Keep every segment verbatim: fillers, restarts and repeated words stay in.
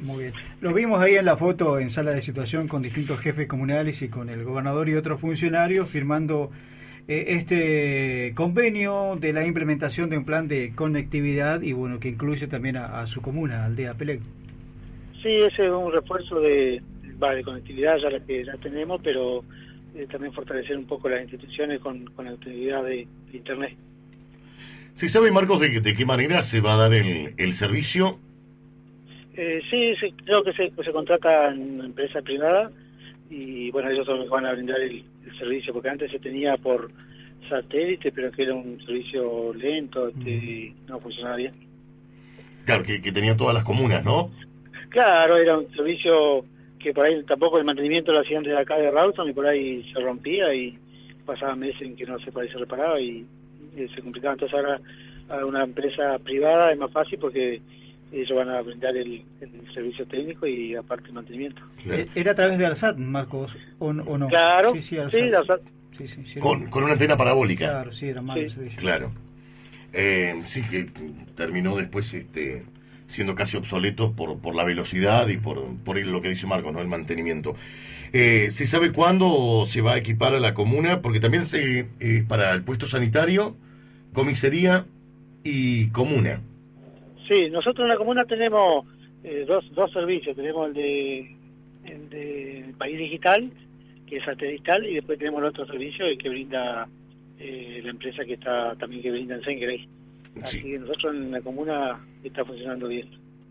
Muy bien. Lo vimos ahí en la foto en sala de situación con distintos jefes comunales y con el gobernador y otros funcionarios firmando eh, este convenio de la implementación de un plan de conectividad y bueno, que incluye también a, a su comuna, Aldea Pelec. Sí, ese es un refuerzo de, va, de conectividad, ya la que ya tenemos, pero eh, también fortalecer un poco las instituciones con, con la utilidad de, de Internet. ¿Se sabe, Marcos, de, de qué manera se va a dar el, el servicio? Eh, sí, sí, creo que se, se contrata en una empresa privada y bueno, ellos son los que van a brindar el, el servicio, porque antes se tenía por satélite, pero que era un servicio lento, este, y no funcionaba bien. Claro, que, que tenía todas las comunas, ¿no? Claro, era un servicio que por ahí tampoco el mantenimiento lo hacían desde acá de Rawson y por ahí se rompía y pasaban meses en que no se, por ahí se reparaba y, y se complicaba. Entonces ahora a una empresa privada es más fácil porque ellos van a brindar el, el servicio técnico y aparte el mantenimiento. Claro. ¿Era a través de ARSAT, Marcos, o, o no? Claro, sí, sí, sí, ARSAT. Sí, sí, sí, con, con una antena parabólica. Claro, sí, era malo sí. el servicio. Claro. Eh, sí, que terminó después este siendo casi obsoleto por por la velocidad y por, por lo que dice Marcos, ¿no? El mantenimiento. Eh, ¿Se sabe cuándo se va a equipar a la comuna? Porque también se eh, para el puesto sanitario, comisaría y comuna. Sí, nosotros en la comuna tenemos eh, dos, dos servicios. Tenemos el de, el de País Digital, que es satelital, y después tenemos el otro servicio el que brinda eh, la empresa que está también que brinda en Sengrey. Así Sí. que nosotros en la comuna está funcionando bien.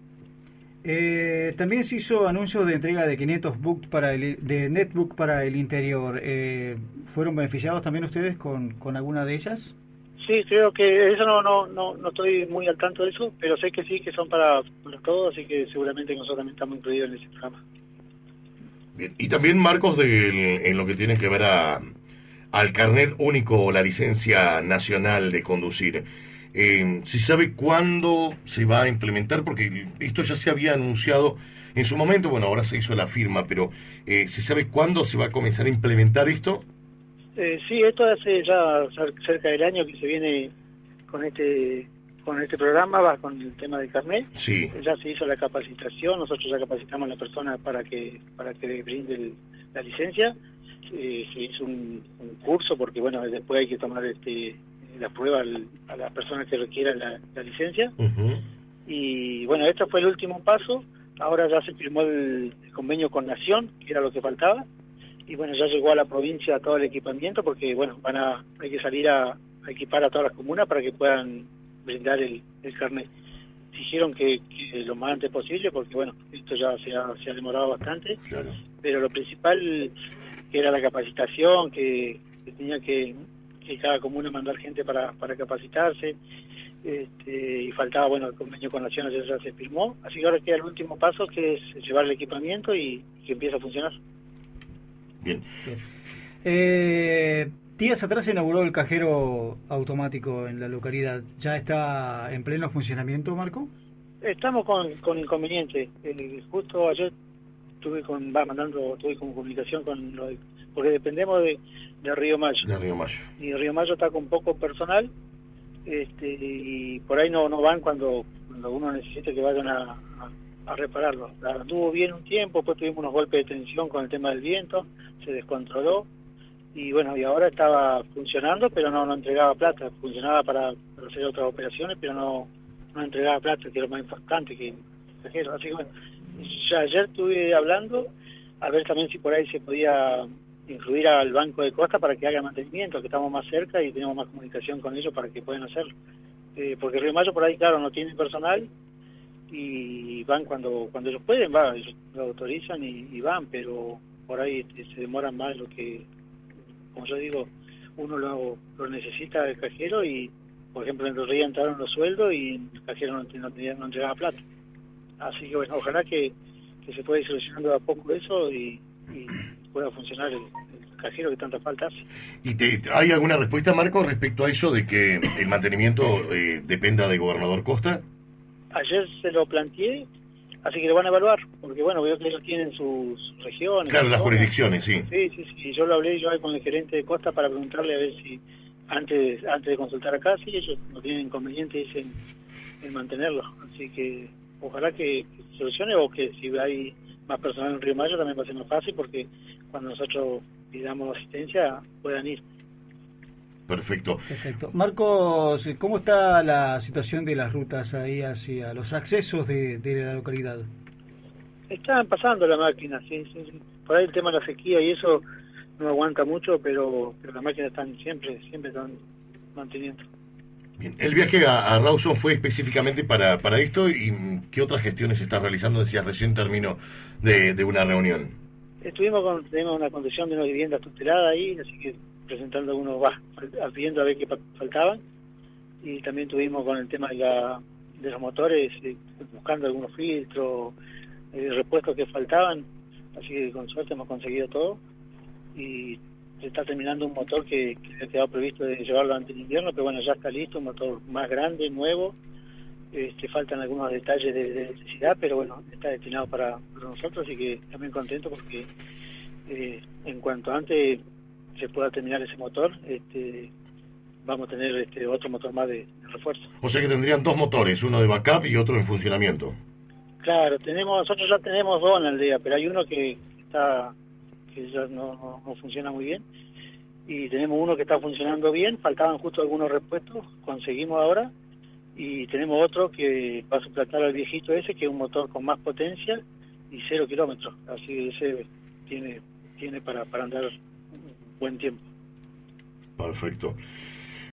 Eh, también se hizo anuncio de entrega de quinientos book para el, de netbook para el interior. Eh, ¿Fueron beneficiados también ustedes con, con alguna de ellas? Sí, creo que eso no, no no no estoy muy al tanto de eso, pero sé que sí, que son para, para todos, así que seguramente nosotros también estamos incluidos en ese programa. Bien. Y también, Marcos, de, en lo que tiene que ver a, al carnet único, la licencia nacional de conducir. Eh, ¿Se sabe cuándo se va a implementar? Porque esto ya se había anunciado en su momento, bueno, ahora se hizo la firma, pero eh, ¿se sabe cuándo se va a comenzar a implementar esto? Eh, sí, esto hace ya cerca del año que se viene con este con este programa, va con el tema del carnet. Sí. Ya se hizo la capacitación, nosotros ya capacitamos a la persona para que para que brinde el, la licencia. Eh, se hizo un, un curso porque bueno, después hay que tomar este la prueba al, a la persona que requiera la, la licencia. Uh-huh. Y bueno, este fue el último paso. Ahora ya se firmó el, el convenio con Nación, que era lo que faltaba. Y bueno, ya llegó a la provincia todo el equipamiento porque bueno, van a hay que salir a, a equipar a todas las comunas para que puedan brindar el, el carnet. Dijeron que, que lo más antes posible porque bueno, esto ya se ha, se ha demorado bastante. Claro. Pero lo principal que era la capacitación, que, que tenía que, que cada comuna mandar gente para, para capacitarse, este, y faltaba bueno el convenio con Naciones, ya se firmó, así que ahora queda el último paso que es llevar el equipamiento y, y que empiece a funcionar. Bien. Bien. Eh, días atrás se inauguró el cajero automático en la localidad. ¿Ya está en pleno funcionamiento, Marco? Estamos con, con inconvenientes. Eh, justo ayer tuve con va mandando tuve con comunicación con lo de, porque dependemos de, de Río Mayo. De Río Mayo. Y Río Mayo está con poco personal, este, y por ahí no no van cuando, cuando uno necesita que vayan a, a, a repararlo. Anduvo bien un tiempo, después tuvimos unos golpes de tensión con el tema del viento, se descontroló y bueno, y ahora estaba funcionando, pero no, no entregaba plata. Funcionaba para, para hacer otras operaciones, pero no, no entregaba plata, que es lo más importante que extranjero. Así que bueno, ya ayer estuve hablando a ver también si por ahí se podía incluir al Banco de Costa para que haga mantenimiento, que estamos más cerca y tenemos más comunicación con ellos para que puedan hacerlo. Eh, porque Río Mayo por ahí, claro, no tiene personal y van cuando cuando ellos pueden, va, ellos lo autorizan y, y van, pero por ahí se demoran más lo que, como yo digo, uno lo, lo necesita el cajero y, por ejemplo, en los Ríos entraron los sueldos y el cajero no, no, tenía, no entregaba plata. Así que bueno, ojalá que, que se pueda ir solucionando de a poco eso y, y pueda funcionar el, el cajero que tanta falta hace. ¿Y te, hay alguna respuesta, Marco, respecto a eso de que el mantenimiento eh, dependa del gobernador Costa? Ayer se lo planteé, así que lo van a evaluar, porque bueno, veo que ellos tienen sus regiones. Claro, las zonas. jurisdicciones, sí. Sí, sí, sí, yo lo hablé yo con el gerente de Costa para preguntarle a ver si antes antes de consultar acá, si ellos no tienen inconveniente en, en mantenerlo, así que ojalá que, que soluciones, o que si hay más personal en Río Mayo también va a ser más fácil, porque cuando nosotros pidamos asistencia puedan ir. Perfecto. Perfecto. Marcos, ¿cómo está la situación de las rutas ahí hacia los accesos de, de la localidad? Están pasando la máquina, sí, sí, sí. Por ahí el tema de la sequía y eso no aguanta mucho, pero, pero las máquinas están siempre, siempre están manteniendo. Bien. El viaje a, a Rawson fue específicamente para, para esto, y ¿qué otras gestiones se está realizando? Decías, recién terminó de, de una reunión. Estuvimos con tenemos una condición de una vivienda tutelada ahí, así que presentando algunos, va, viendo a ver qué faltaban, y también tuvimos con el tema de, la, de los motores, eh, buscando algunos filtros, eh, repuestos que faltaban, así que con suerte hemos conseguido todo, y se está terminando un motor que, que se ha quedado previsto de llevarlo antes del invierno, pero bueno, ya está listo, un motor más grande, nuevo, este, faltan algunos detalles de, de necesidad, pero bueno, está destinado para, para nosotros, así que también contento porque eh, en cuanto antes se pueda terminar ese motor, este, vamos a tener este otro motor más de, de refuerzo. O sea que tendrían dos motores, uno de backup y otro en funcionamiento. Claro, tenemos nosotros ya tenemos dos en la aldea, pero hay uno que está que ya no, no, no funciona muy bien, y tenemos uno que está funcionando bien, faltaban justo algunos repuestos, conseguimos ahora, y tenemos otro que va a suplantar al viejito ese, que es un motor con más potencia y cero kilómetros, así que ese tiene, tiene para, para andar buen tiempo. Perfecto.